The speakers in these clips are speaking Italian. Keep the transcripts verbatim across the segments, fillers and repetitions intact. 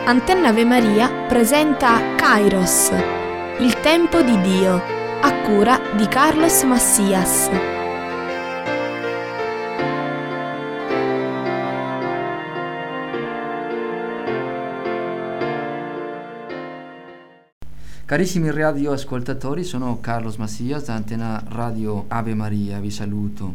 Antenna Ave Maria presenta Kairos, il tempo di Dio, a cura di Carlos Massias. Carissimi radioascoltatori, sono Carlos Massias da Antenna Radio Ave Maria, vi saluto.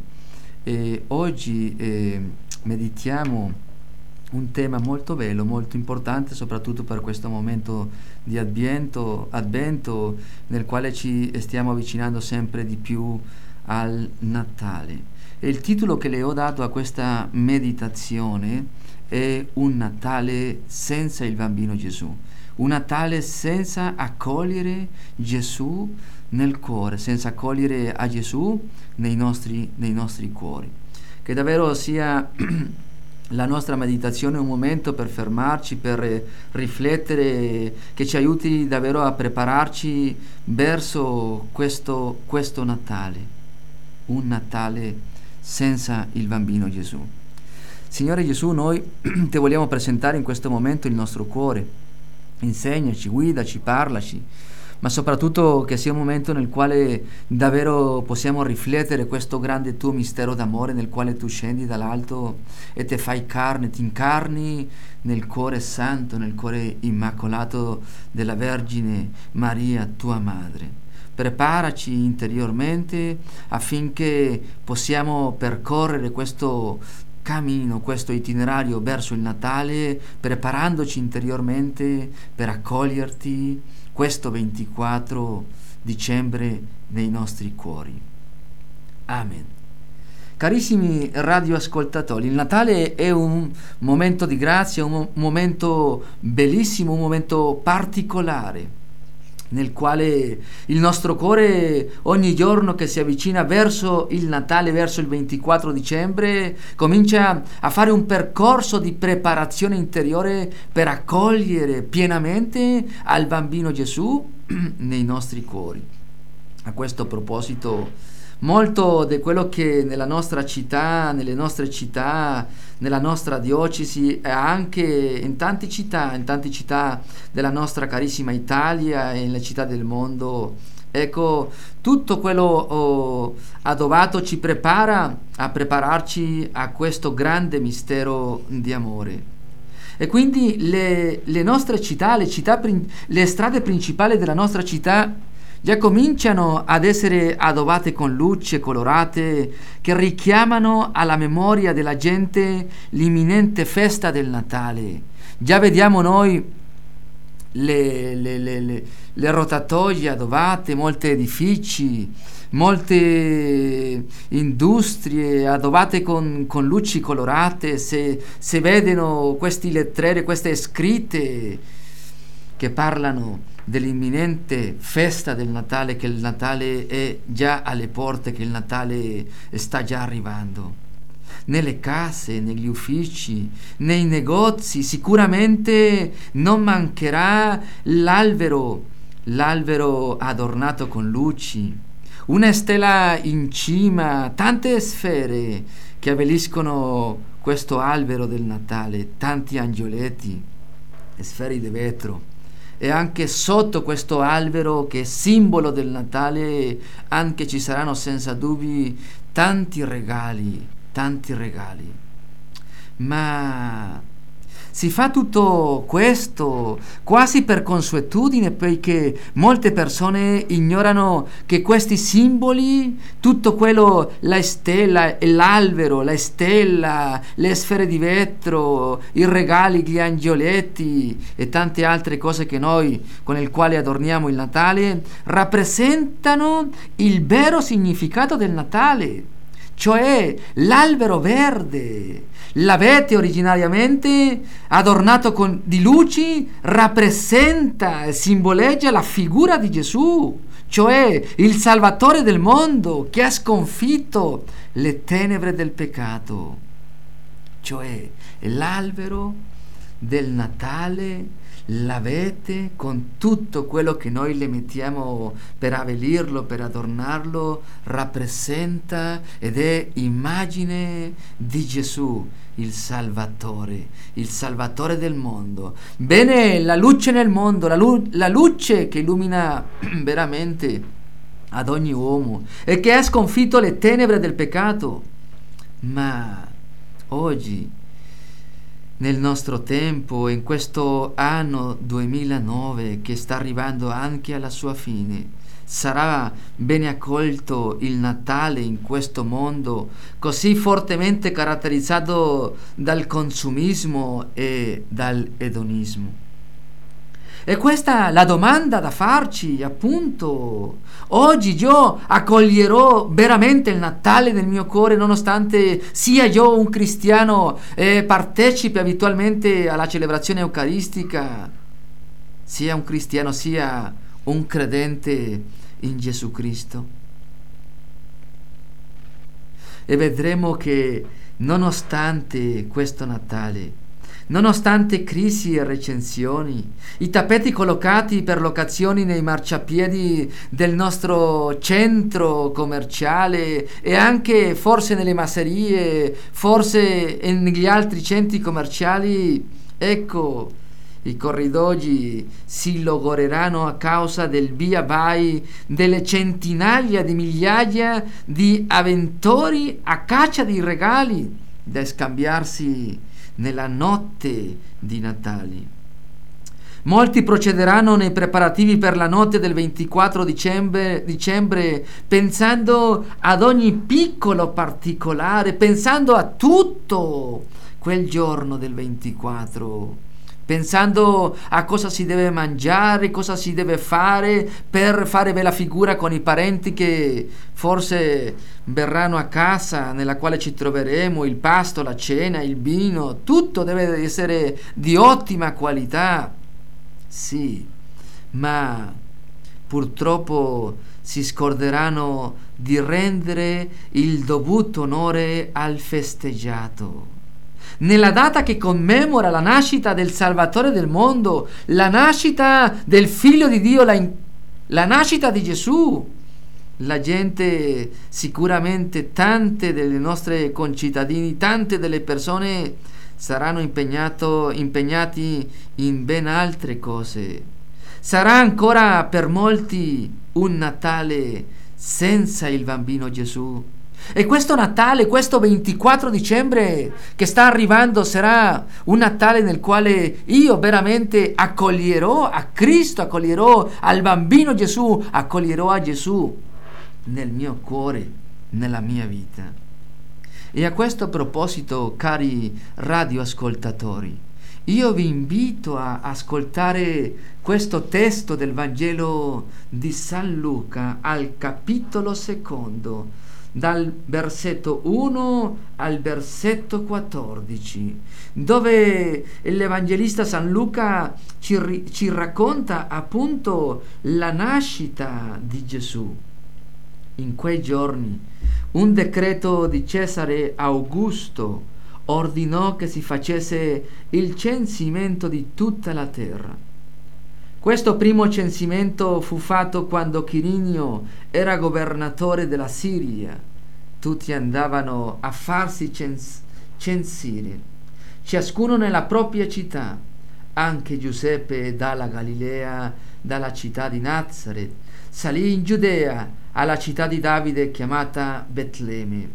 E oggi eh, meditiamo un tema molto bello, molto importante, soprattutto per questo momento di Advento, Advento nel quale ci stiamo avvicinando sempre di più al Natale. E il titolo che le ho dato a questa meditazione è Un Natale senza il bambino Gesù. Un Natale senza accogliere Gesù nel cuore, senza accogliere a Gesù nei nostri, nei nostri cuori. Che davvero sia la nostra meditazione un momento per fermarci, per riflettere, che ci aiuti davvero a prepararci verso questo, questo Natale. Un Natale senza il bambino Gesù. Signore Gesù, noi ti vogliamo presentare in questo momento il nostro cuore. Insegnaci, guidaci, parlaci, ma soprattutto che sia un momento nel quale davvero possiamo riflettere questo grande tuo mistero d'amore nel quale tu scendi dall'alto e te fai carne, ti incarni nel cuore santo, nel cuore immacolato della Vergine Maria, tua madre. Preparaci interiormente affinché possiamo percorrere questo cammino, questo itinerario verso il Natale, preparandoci interiormente per accoglierti questo ventiquattro dicembre nei nostri cuori. Amen. Carissimi radioascoltatori, il Natale è un momento di grazia, un momento bellissimo, un momento particolare, nel quale il nostro cuore ogni giorno che si avvicina verso il Natale, verso il ventiquattro dicembre, comincia a fare un percorso di preparazione interiore per accogliere pienamente al bambino Gesù nei nostri cuori. A questo proposito, molto di quello che nella nostra città, nelle nostre città, nella nostra diocesi e anche in tante città, in tante città della nostra carissima Italia e nelle città del mondo, ecco, tutto quello oh, adovato ci prepara a prepararci a questo grande mistero di amore. E quindi le, le nostre città, le città, le strade principali della nostra città già cominciano ad essere adobate con luci colorate che richiamano alla memoria della gente l'imminente festa del Natale. Già vediamo noi le, le, le, le, le rotatoie adobate, molti edifici, molte industrie adobate con, con luci colorate, se, se vedono questi lettere, queste scritte che parlano dell'imminente festa del Natale, che il Natale è già alle porte, che il Natale sta già arrivando. Nelle case, negli uffici, nei negozi sicuramente non mancherà l'albero, l'albero adornato con luci, una stella in cima, tante sfere che abbelliscono questo albero del Natale, tanti angioletti, sfere di vetro. E anche sotto questo albero che è simbolo del Natale anche ci saranno senza dubbi tanti regali, tanti regali. Ma si fa tutto questo quasi per consuetudine, poiché molte persone ignorano che questi simboli, tutto quello, la stella, l'albero, la stella, le sfere di vetro, i regali, gli angioletti e tante altre cose che noi con il quale adorniamo il Natale, rappresentano il vero significato del Natale, cioè l'albero verde. L'abete originariamente adornato con, di luci rappresenta e simboleggia la figura di Gesù, cioè il Salvatore del mondo che ha sconfitto le tenebre del peccato, cioè l'albero del Natale, l'abete con tutto quello che noi le mettiamo per abbellirlo, per adornarlo, rappresenta ed è immagine di Gesù, il Salvatore, il Salvatore del mondo. Bene, la luce nel mondo, la, lu- la luce che illumina veramente ad ogni uomo e che ha sconfitto le tenebre del peccato. Ma oggi, nel nostro tempo, in questo anno duemilanove che sta arrivando anche alla sua fine, sarà bene accolto il Natale in questo mondo così fortemente caratterizzato dal consumismo e dall'edonismo? E questa è la domanda da farci, appunto. Oggi io accoglierò veramente il Natale nel mio cuore, nonostante sia io un cristiano e partecipi abitualmente alla celebrazione eucaristica, sia un cristiano, sia un credente in Gesù Cristo. E vedremo che nonostante questo Natale, nonostante crisi e recensioni, i tappeti collocati per locazioni nei marciapiedi del nostro centro commerciale e anche forse nelle masserie, forse negli altri centri commerciali, ecco, i corridoi si logoreranno a causa del via vai delle centinaia di migliaia di avventori a caccia di regali da scambiarsi nella notte di Natale. Molti procederanno nei preparativi per la notte del ventiquattro dicembre, dicembre pensando ad ogni piccolo particolare, pensando a tutto quel giorno del ventiquattro, pensando a cosa si deve mangiare, cosa si deve fare per fare bella figura con i parenti che forse verranno a casa, nella quale ci troveremo, il pasto, la cena, il vino, tutto deve essere di ottima qualità. Sì, ma purtroppo si scorderanno di rendere il dovuto onore al festeggiato. Nella data che commemora la nascita del Salvatore del mondo, la nascita del Figlio di Dio, la, in- la nascita di Gesù, la gente, sicuramente tante delle nostre concittadini, tante delle persone saranno impegnato, impegnati in ben altre cose. Sarà ancora per molti un Natale senza il bambino Gesù. E questo Natale, questo ventiquattro dicembre che sta arrivando, sarà un Natale nel quale io veramente accoglierò a Cristo, accoglierò al bambino Gesù, accoglierò a Gesù nel mio cuore, nella mia vita. E a questo proposito, cari radioascoltatori, io vi invito a ascoltare questo testo del Vangelo di San Luca al capitolo secondo, dal versetto uno al versetto quattordici, dove l'Evangelista San Luca ci, ci racconta appunto la nascita di Gesù. In quei giorni un decreto di Cesare Augusto ordinò che si facesse il censimento di tutta la terra. Questo primo censimento fu fatto quando Quirinio era governatore della Siria. Tutti andavano a farsi cens- censire, ciascuno nella propria città. Anche Giuseppe dalla Galilea, dalla città di Nazaret, salì in Giudea, alla città di Davide chiamata Betlemme.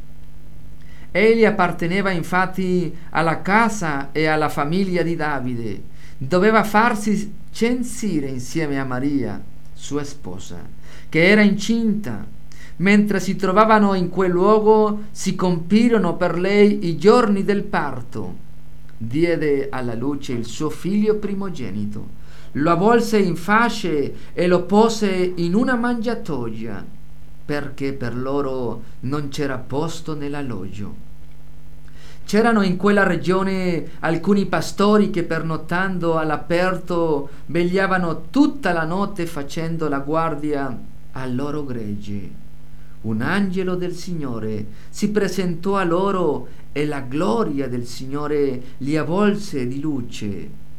Egli apparteneva infatti alla casa e alla famiglia di Davide. Doveva farsi censire insieme a Maria, sua sposa, che era incinta. Mentre si trovavano in quel luogo, si compirono per lei i giorni del parto. Diede alla luce il suo figlio primogenito, lo avvolse in fasce e lo pose in una mangiatoia, perché per loro non c'era posto nell'alloggio. C'erano in quella regione alcuni pastori che pernottando all'aperto vegliavano tutta la notte facendo la guardia al loro gregge. Un angelo del Signore si presentò a loro e la gloria del Signore li avvolse di luce.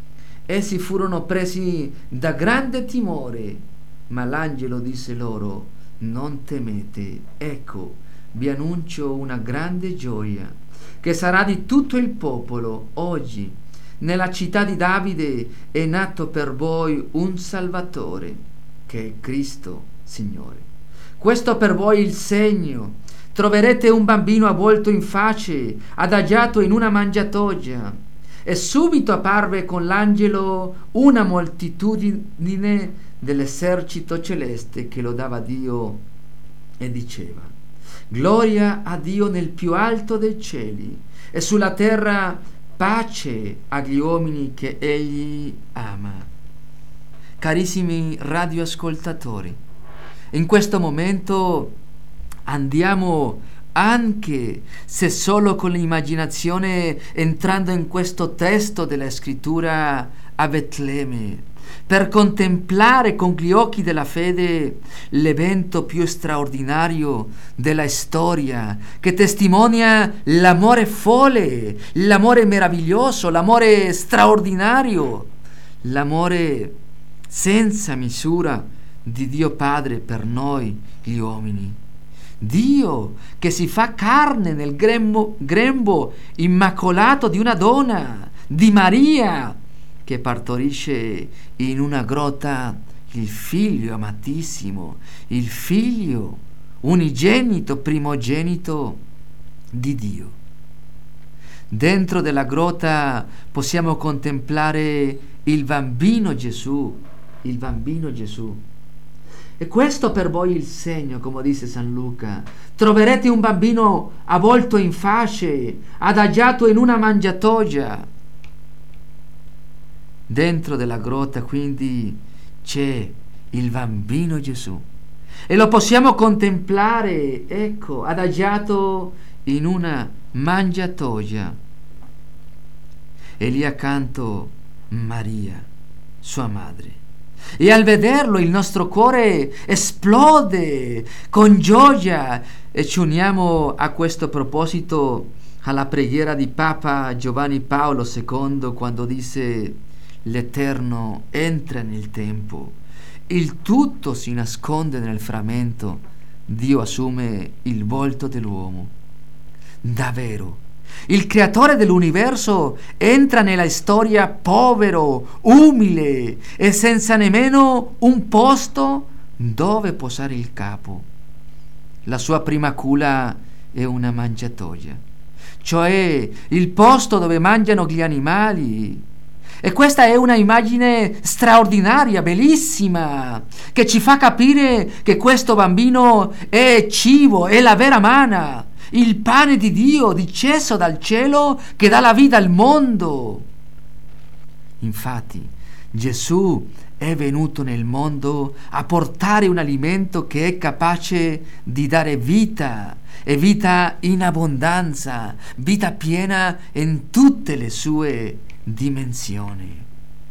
Essi furono presi da grande timore, ma l'angelo disse loro: non temete, ecco, vi annuncio una grande gioia, che sarà di tutto il popolo. Oggi, nella città di Davide, è nato per voi un Salvatore, che è Cristo Signore. Questo per voi il segno: troverete un bambino avvolto in face, adagiato in una mangiatoia. E subito apparve con l'angelo una moltitudine dell'esercito celeste che lodava Dio e diceva: gloria a Dio nel più alto dei cieli, e sulla terra pace agli uomini che Egli ama. Carissimi radioascoltatori, in questo momento andiamo, anche se solo con l'immaginazione, entrando in questo testo della scrittura, a Betlemme, per contemplare con gli occhi della fede l'evento più straordinario della storia, che testimonia l'amore folle, l'amore meraviglioso, l'amore straordinario, l'amore senza misura di Dio Padre per noi gli uomini. Dio che si fa carne nel grembo, grembo immacolato di una donna, di Maria, che partorisce in una grotta il figlio amatissimo, il figlio unigenito, primogenito di Dio. Dentro della grotta possiamo contemplare il bambino Gesù, il bambino Gesù. E questo per voi il segno, come dice San Luca: troverete un bambino avvolto in fasce, adagiato in una mangiatoia. Dentro della grotta quindi c'è il bambino Gesù e lo possiamo contemplare, ecco, adagiato in una mangiatoia, e lì accanto Maria, sua madre. E al vederlo il nostro cuore esplode con gioia, e ci uniamo a questo proposito alla preghiera di Papa Giovanni Paolo secondo, quando disse: l'Eterno entra nel tempo, il tutto si nasconde nel frammento, Dio assume il volto dell'uomo. Davvero, il creatore dell'universo entra nella storia povero, umile e senza nemmeno un posto dove posare il capo. La sua prima culla è una mangiatoia, cioè il posto dove mangiano gli animali. E questa è una immagine straordinaria, bellissima, che ci fa capire che questo bambino è cibo, è la vera manna, il pane di Dio disceso dal cielo che dà la vita al mondo. Infatti, Gesù è venuto nel mondo a portare un alimento che è capace di dare vita, e vita in abbondanza, vita piena in tutte le sue dimensioni.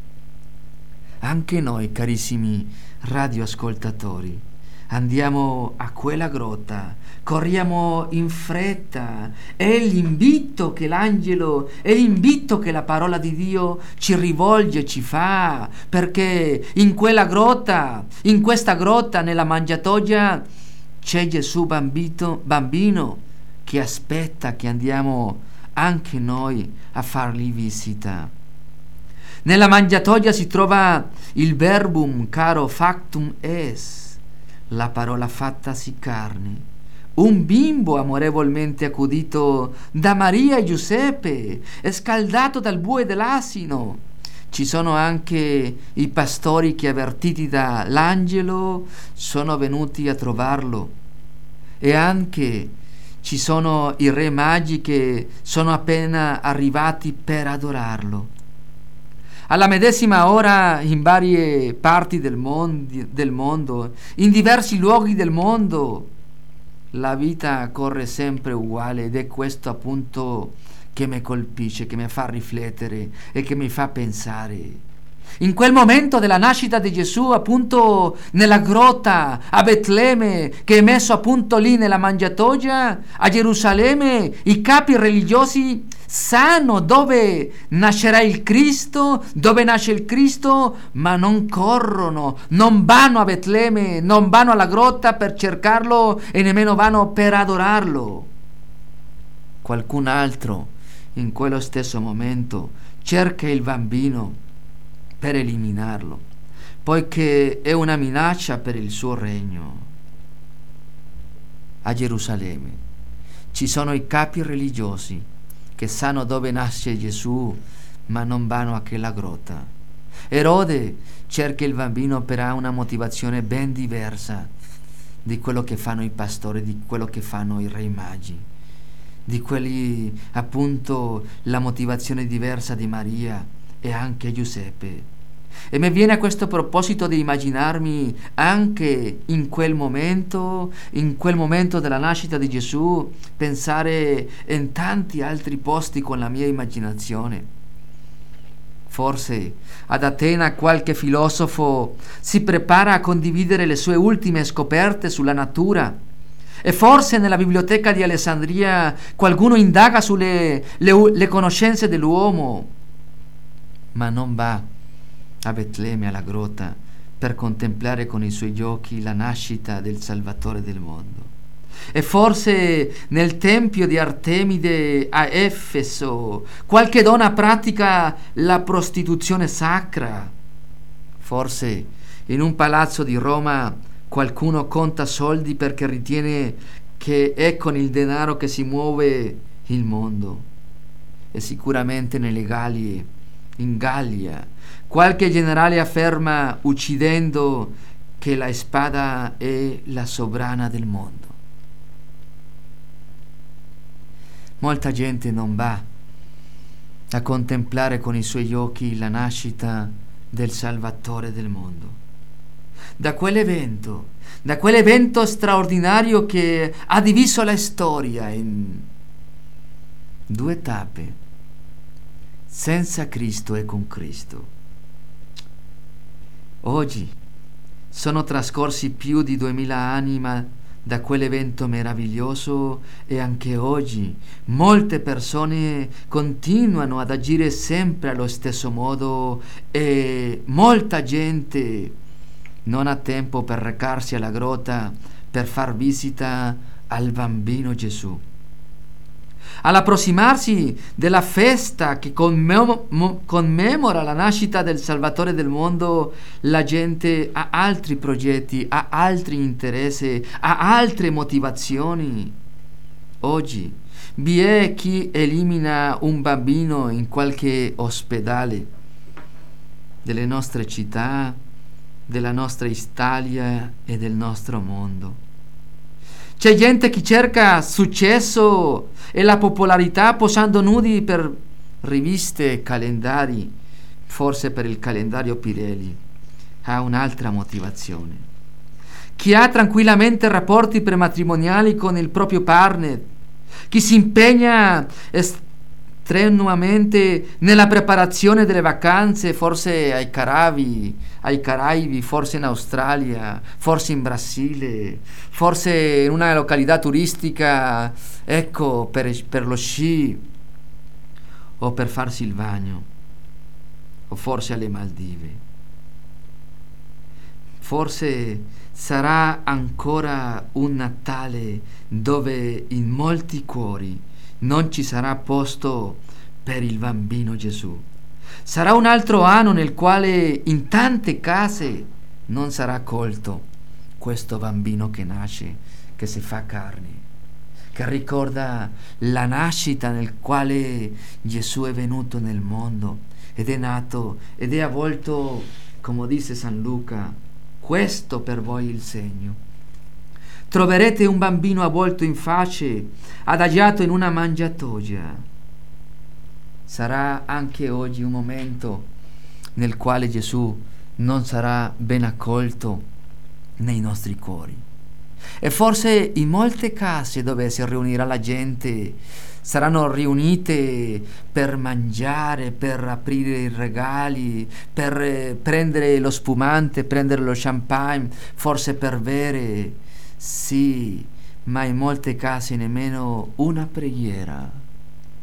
Anche noi, carissimi radioascoltatori, andiamo a quella grotta, corriamo in fretta. È l'invito che l'angelo, è l'invito che la parola di Dio ci rivolge, ci fa, perché in quella grotta, in questa grotta, nella mangiatoia, c'è Gesù bambino, bambino che aspetta che andiamo anche noi a fargli visita. Nella mangiatoia si trova il verbum caro factum es, la parola fattasi carne, un bimbo amorevolmente accudito da Maria e Giuseppe e scaldato dal bue e dall'asino. Ci sono anche i pastori che, avvertiti dall'angelo, sono venuti a trovarlo, e anche ci sono i re magi che sono appena arrivati per adorarlo. Alla medesima ora, in varie parti del mondo, del mondo, in diversi luoghi del mondo, la vita corre sempre uguale, ed è questo appunto che mi colpisce, che mi fa riflettere e che mi fa pensare. In quel momento della nascita di Gesù, appunto nella grotta a Betlemme, che è messo appunto lì nella mangiatoia, a Gerusalemme, i capi religiosi sanno dove nascerà il Cristo, dove nasce il Cristo, ma non corrono, non vanno a Betlemme, non vanno alla grotta per cercarlo e nemmeno vanno per adorarlo. Qualcun altro in quello stesso momento cerca il bambino per eliminarlo, poiché è una minaccia per il suo regno. A Gerusalemme ci sono i capi religiosi che sanno dove nasce Gesù, ma non vanno a quella grotta. Erode cerca il bambino per una motivazione ben diversa di quello che fanno i pastori, di quello che fanno i re magi, di quelli appunto la motivazione diversa di Maria e anche Giuseppe. E mi viene a questo proposito di immaginarmi anche in quel momento, in quel momento della nascita di Gesù, pensare in tanti altri posti con la mia immaginazione. Forse ad Atena qualche filosofo si prepara a condividere le sue ultime scoperte sulla natura, e forse nella biblioteca di Alessandria qualcuno indaga sulle le, le conoscenze dell'uomo, ma non va a Betlemme, alla grotta, per contemplare con i suoi occhi la nascita del Salvatore del mondo. E forse nel tempio di Artemide a Efeso qualche donna pratica la prostituzione sacra. Forse in un palazzo di Roma qualcuno conta soldi perché ritiene che è con il denaro che si muove il mondo. E sicuramente nelle Gallie, in Gallia, qualche generale afferma, uccidendo, che la spada è la sovrana del mondo. Molta gente non va a contemplare con i suoi occhi la nascita del Salvatore del mondo. Da quell'evento, da quell'evento straordinario che ha diviso la storia in due tappe, senza Cristo e con Cristo. Oggi sono trascorsi più di duemila anni ma da quell'evento meraviglioso, e anche oggi molte persone continuano ad agire sempre allo stesso modo, e molta gente non ha tempo per recarsi alla grotta per far visita al bambino Gesù. All'approssimarsi della festa che commem- commemora la nascita del Salvatore del mondo, la gente ha altri progetti, ha altri interessi, ha altre motivazioni. Oggi vi è chi elimina un bambino in qualche ospedale delle nostre città, della nostra Italia e del nostro mondo. C'è gente che cerca successo e la popolarità posando nudi per riviste e calendari, forse per il calendario Pirelli. Ha un'altra motivazione. Chi ha tranquillamente rapporti prematrimoniali con il proprio partner, chi si impegna strenuamente nella preparazione delle vacanze, forse ai Caraibi, ai Caraibi, forse in Australia, forse in Brasile, forse in una località turistica, ecco, per, per lo sci, o per farsi il bagno, o forse alle Maldive. Forse sarà ancora un Natale dove in molti cuori non ci sarà posto per il bambino Gesù. Sarà un altro anno nel quale in tante case non sarà accolto questo bambino che nasce, che si fa carne, che ricorda la nascita nel quale Gesù è venuto nel mondo ed è nato ed è avvolto, come dice San Luca, questo per voi il segno. Troverete un bambino avvolto in face, adagiato in una mangiatoia. Sarà anche oggi un momento nel quale Gesù non sarà ben accolto nei nostri cuori. E forse in molte case dove si riunirà la gente saranno riunite per mangiare, per aprire i regali, per prendere lo spumante, prendere lo champagne, forse per bere. Sì, ma in molte case nemmeno una preghiera.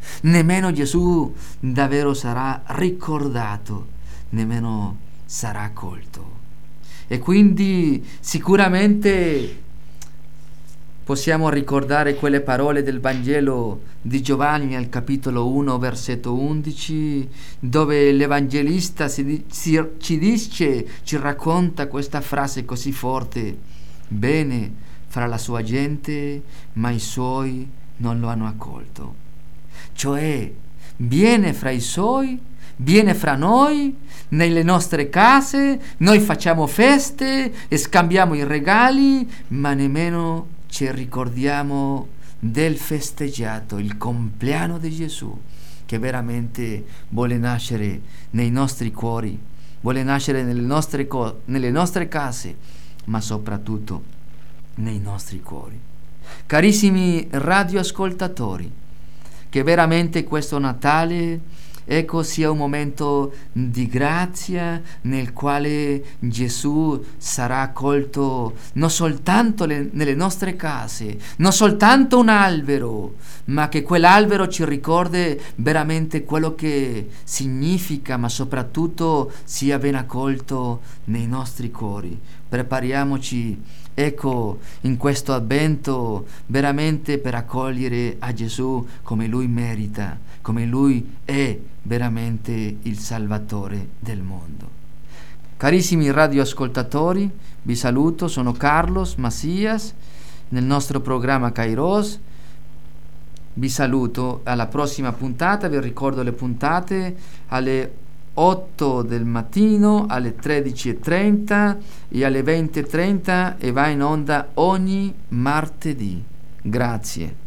nemmeno Gesù davvero sarà ricordato, nemmeno sarà accolto. E quindi sicuramente possiamo ricordare quelle parole del Vangelo di Giovanni al capitolo uno, versetto undici, dove l'Evangelista si, si, ci dice, ci racconta questa frase così forte: bene fra la sua gente, ma i suoi non lo hanno accolto. Cioè, viene fra i suoi, viene fra noi, nelle nostre case, noi facciamo feste e scambiamo i regali, ma nemmeno ci ricordiamo del festeggiato, il compleanno di Gesù, che veramente vuole nascere nei nostri cuori, vuole nascere nelle nostre, co- nelle nostre case, ma soprattutto nei nostri cuori. Carissimi radioascoltatori, che veramente questo Natale, ecco, sia un momento di grazia nel quale Gesù sarà accolto non soltanto le, nelle nostre case, non soltanto un albero, ma che quell'albero ci ricordi veramente quello che significa, ma soprattutto sia ben accolto nei nostri cuori. Prepariamoci, ecco, in questo avvento veramente per accogliere a Gesù come Lui merita, come Lui è veramente il Salvatore del mondo. Carissimi radioascoltatori, vi saluto, sono Carlos Macias, nel nostro programma Kairos. Vi saluto, alla prossima puntata, vi ricordo le puntate alle otto del mattino, alle tredici e trenta e alle venti e trenta e va in onda ogni martedì. Grazie.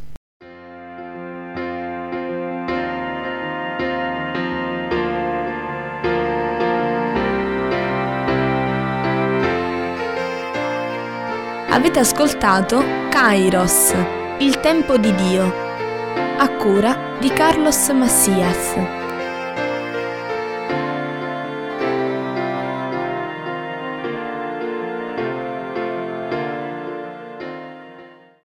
Avete ascoltato Kairos, il tempo di Dio, a cura di Carlos Macias.